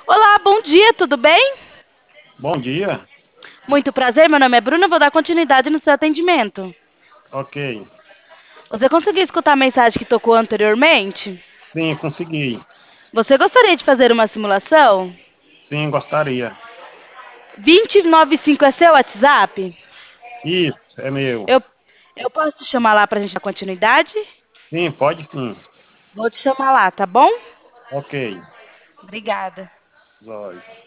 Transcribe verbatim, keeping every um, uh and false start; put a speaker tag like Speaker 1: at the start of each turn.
Speaker 1: Olá, bom dia, tudo bem?
Speaker 2: Bom dia.
Speaker 1: Muito prazer, meu nome é Bruna, vou dar continuidade no seu atendimento.
Speaker 2: Ok.
Speaker 1: Você conseguiu escutar a mensagem que tocou anteriormente?
Speaker 2: Sim, consegui.
Speaker 1: Você gostaria de fazer uma simulação?
Speaker 2: Sim, gostaria.
Speaker 1: vinte e nove cinco é seu WhatsApp?
Speaker 2: Isso, é meu.
Speaker 1: Eu, eu posso te chamar lá para a gente dar continuidade?
Speaker 2: Sim, pode sim.
Speaker 1: Vou te chamar lá, tá bom?
Speaker 2: Ok.
Speaker 1: Obrigada.
Speaker 2: Zóio.